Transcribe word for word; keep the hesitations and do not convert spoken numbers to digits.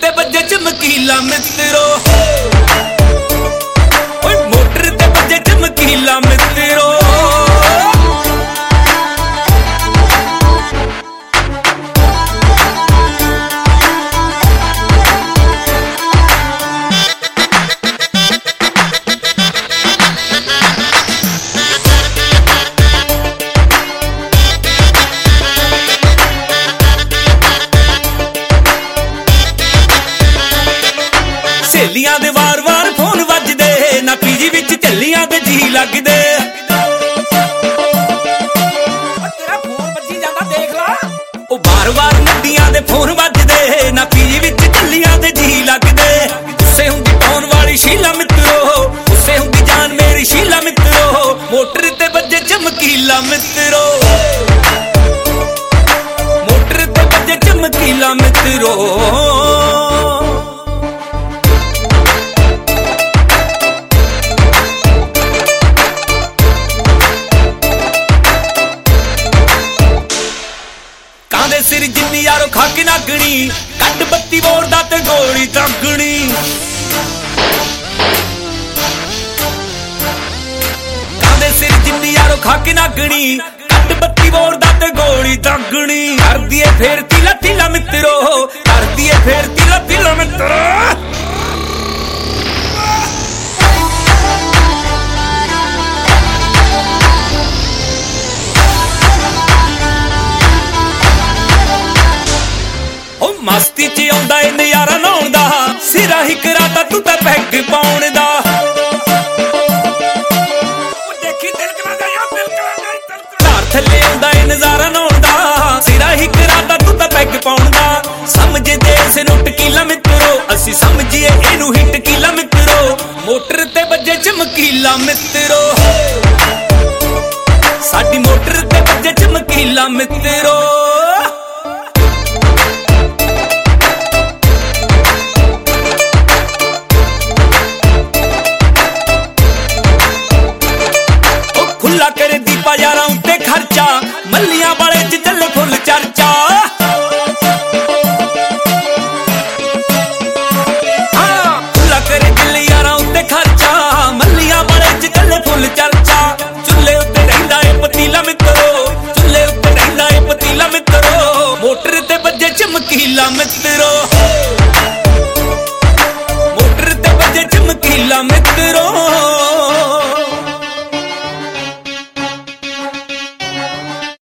ते बजे चमकीला मित्रो, मोटर ते बजे चमकीला मित्रो। ਸਹੇਲੀਆਂ ਦੇ ਵਾਰ-ਵਾਰ ਫੋਨ ਵੱਜਦੇ, ਨਾ ਪੀਜੀ ਵਿੱਚ ਝੱਲੀਆਂ ਤੇ ਜੀ ਲੱਗਦੇ। ਤੇਰਾ ਫੋਨ ਵੱਜੀ ਜਾਂਦਾ ਦੇਖ ਲਾ। ਉਹ ਵਾਰ-ਵਾਰ ਨੱਡੀਆਂ ਦੇ ਫੋਨ ਵੱਜਦੇ, ਨਾ ਪੀਜੀ ਵਿੱਚ ਝੱਲੀਆਂ ਤੇ ਜੀ ਲੱਗਦੇ। ਗੁੱਸੇ ਹੁੰਦੀ ਟੌਨ ਵਾਲੀ ਸ਼ੀਲਾ ਮਿੱਤਰੋ, ਗੁੱਸੇ ਹੁੰਦੀ ਜਾਨ ਮੇਰੀ ਸ਼ੀਲਾ ਮਿੱਤਰੋ। ਮੋਟਰ ਤੇ ਵੱਜੇ ਚਮਕੀਲਾ ਮਿੱਤਰੋ, ਮੋਟਰ ਤੇ ਵੱਜੇ ਚਮਕੀਲਾ ਮਿੱਤਰੋ। सिर जिन्नी यारो खाके नागनी, कट बत्ती बोरदा ते गोली दागनी। कांदे सिर जिन्नी यारो खाके नागनी, कट बत्ती बोरदा ते गोली दागनी। कर दिए फेर तिला तिला मित्रो, कर दिए फेर तिला तिला मित्रो। मस्ती च आउंदा ए नज़ारा नहाउण दा, सिरा ही कराता तू तां पैग पाउण दा। धार थल्ले आउंदा ए नज़ारा नहाउण दा, सिरा ही कराता तू तां पैग पाउण दा। समझदे इस नूं टकीला मित्रो, असीं समझीए इहनूं ही टकीला मित्रो। मोटर ते बजे चमकीला मित्रो, साडी मोटर ते बजे चमकीला मित्रो। खुला करे दीपा यारा उत्ते खर्चा, मल्लियां वाले च चले फुल चर्चा। हाँ खुला करे दिल यारा उत्ते खर्चा, मल्लियां वाले च चले फुल चर्चा। चुल्ले उत्ते रहिंदा ए पतीला मित्रो, चुल्ले उत्ते रहिंदा ए पतीला मित्रो। मोटर ते बजे चमकीला मित्रो।